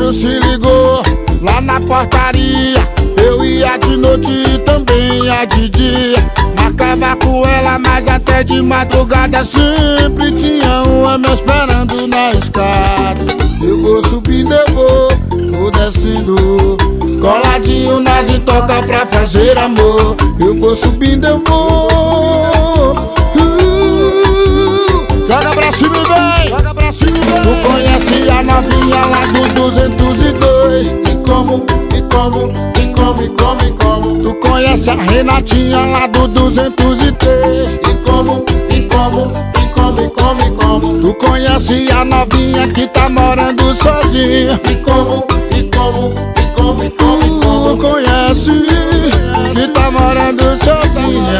porteiro se ligou lá na portaria. Eu ia de noite e também ia de dia. Marcava com ela, mas até de madrugada sempre tinha um homem esperando na escada. Eu vou subindo, eu vou descendo, coladinho nas toca pra fazer amor. Eu vou subindo, eu vou. Joga pra cima e vem, joga pra cima e vem. Tu conhece a novinha lá do 202? E como. Tu conhece a Renatinha lá do 203? E como. Tu conhece a novinha que tá morando sozinha? E como. Tu conhece que tá morando sozinha?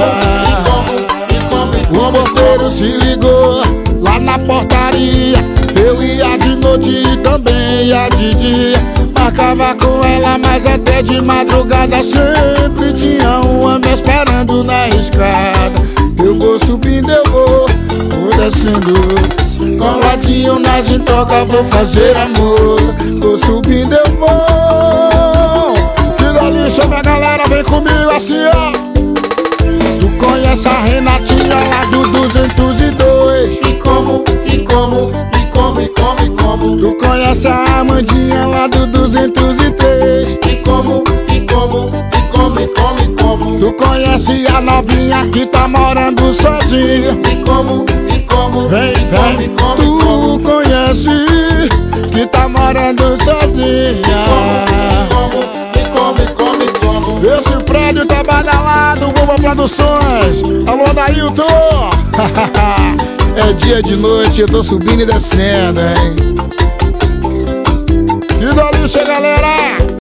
O porteiro se ligou lá na portaria. Eu ia de noite e também ia de dia. Marcava com ela, mas até de madrugada sempre tinha um homem esperando na escada. Eu vou subindo, eu vou descendo, coladinho nas toca, vou fazer amor. Tô subindo, eu vou. Que delícia, minha galera, vem comigo assim, ó. Tu conhece a Renatinha lá do 202? E como. Tu conhece a Amandinha lá do 203? E como. Tu conhece a novinha que tá morando sozinha? E como. Vem. Tu conhece que tá morando sozinha? Esse prédio tá badalado, Bomba Produções. Alô, Dailton. É dia de noite, eu tô subindo e descendo, hein? Que delícia, galera!